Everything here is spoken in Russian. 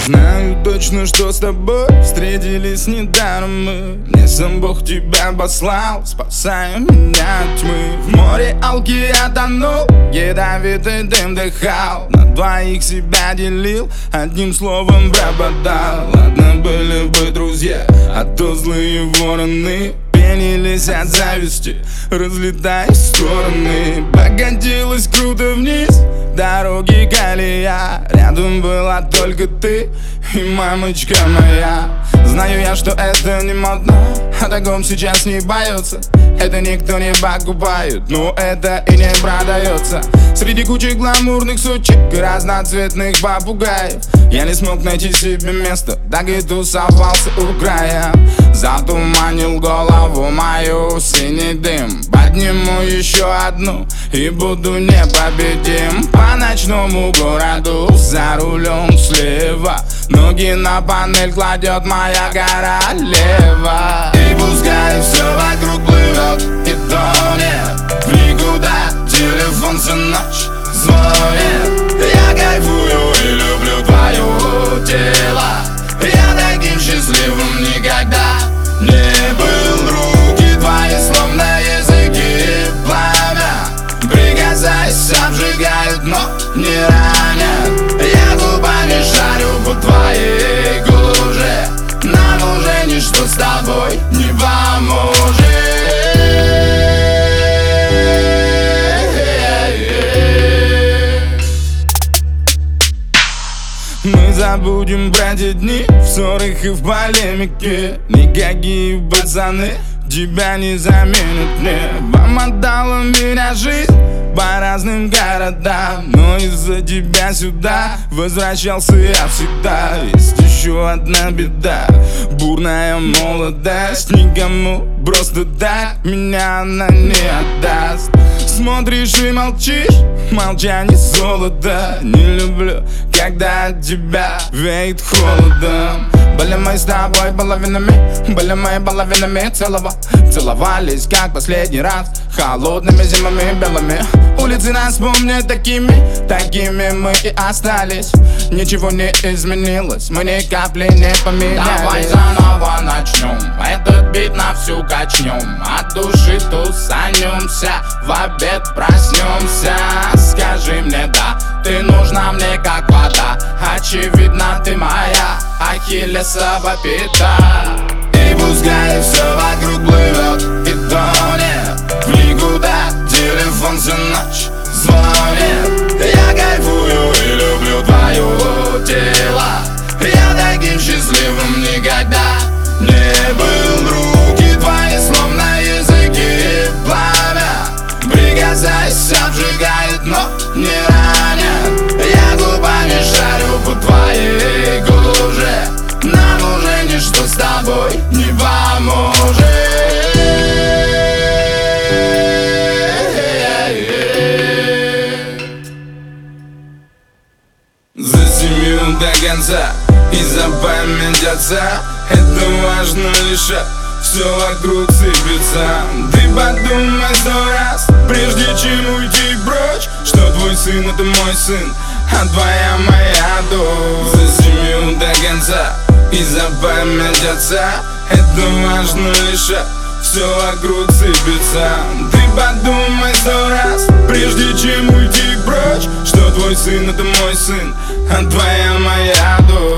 Знаю точно, что с тобой встретились недаром мы. Мне сам Бог тебя послал, спасая меня от тьмы. В море алки я тонул, ядовитый дым дыхал, на двоих себя делил, одним словом пропадал. Ладно, были бы друзья, а то злые вороны пенились от зависти, разлетаясь в стороны. Покатилась круто вниз, дороги колея, рядом была только ты и мамочка моя. Знаю я, что это не модно, о таком сейчас не боятся. Это никто не покупает, но это и не продается. Среди кучи гламурных сучек и разноцветных попугаев я не смог найти себе место, так и тусовался у края. Затуманил голову мою синий дым, подниму еще одну и буду непобедим. По ночному городу за рулем слева, ноги на панель кладет моя королева. И пускай все вокруг плывет и тонет в никуда, телефон всю ночь звонит. Я кайфую и люблю твое тело, я таким счастливым никогда не был. Руки твои словно языки пламя, прикасаясь, обжигают, но не ранят. Я губами шарю по твоей коже, нам уже ничто с тобой не поможет. Мы забудем про те дни в ссорах и в полемике. Никакие пацаны тебя не заменят мне. Вам отдала меня жизнь по разным городам, но из-за тебя сюда возвращался я всегда. Есть еще одна беда, бурная молодость, никому просто так меня она не отдаст. Смотришь и молчишь, молчание золото. Не люблю, когда от тебя веет холодом. Были мы с тобой половинами, были мы половинами целого. Целовались, как последний раз, холодными зимами белыми. Улицы нас помнят такими, такими мы и остались. Ничего не изменилось, мы ни капли не поменялись. Давай заново начнем, этот бит на всю качнем. От души тусанемся, в обед проснемся. Скажи мне да, ты нужна мне как вода. Очевидно ты моя ахиллесова пята. И пускай все вокруг плывет и тонет в никуда, телефон всю ночь звонит. Я кайфую и люблю твое тело, я таким счастливым никогда не был. Руки твои словно языки пламя, прикасаясь, обжигают, но не ранят. Я губами шарю по твоей коже, нам уже ничто с тобой не поможет. За семью до конца и за память отца, это важно лишь, все вокруг сыпется. Ты подумай 100 раз, прежде чем уйти прочь, что твой сын это мой сын, а твоя моя дочь. За семью до конца и за память отца, это важно лишь, все вокруг сыпется. Ты подумай 100 раз, прежде чем уйти прочь, что твой сын это мой сын, а твоя моя дочь.